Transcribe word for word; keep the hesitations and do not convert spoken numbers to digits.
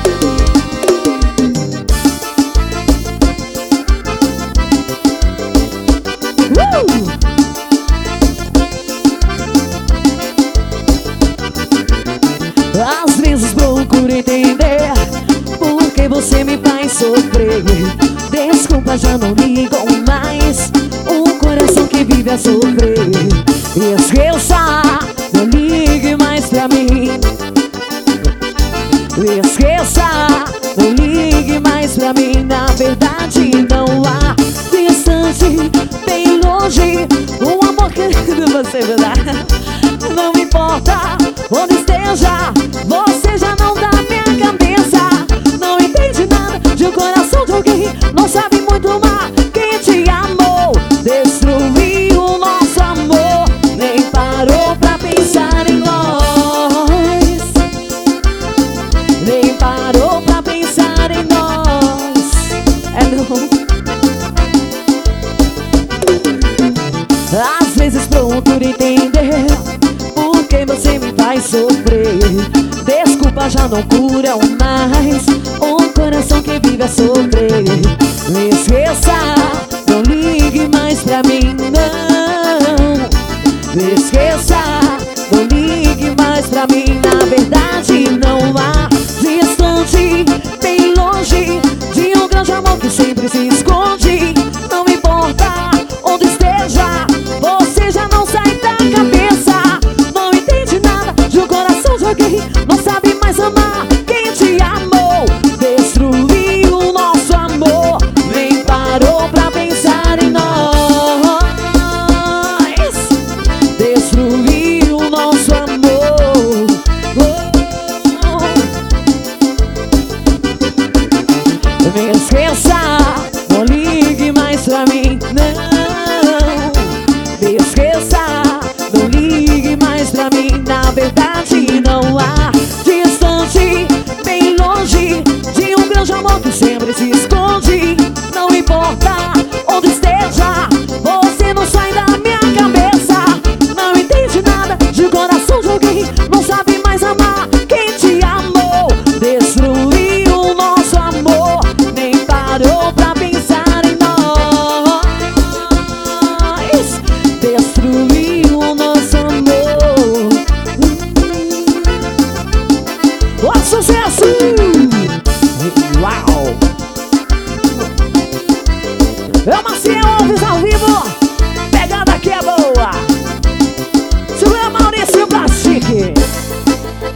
Às vezes procuro entender por que você me faz sofrer. Desculpa, já não ligo mais. Um coração que vive a sofrer. Esqueça, não ligue mais pra mim. Esqueça, não ligue mais pra mim. Na verdade não há distante, bem longe. Um amor que você me dá. Não importa onde esteja, você já não dá minha cabeça. Não entende nada de um coração de alguém. Não sabe muito mal quem te amou. Destruiu o nosso amor. Nem parou pra pensar em nós. Nem parou pra pensar em nós. É não. Às vezes procuro entender por que você me faz sofrer. Desculpa, já não curam mais. Um coração que vive a sofrer. Me esqueça, não ligue mais pra mim, não. Me esqueça, não ligue mais pra mim. Na verdade não há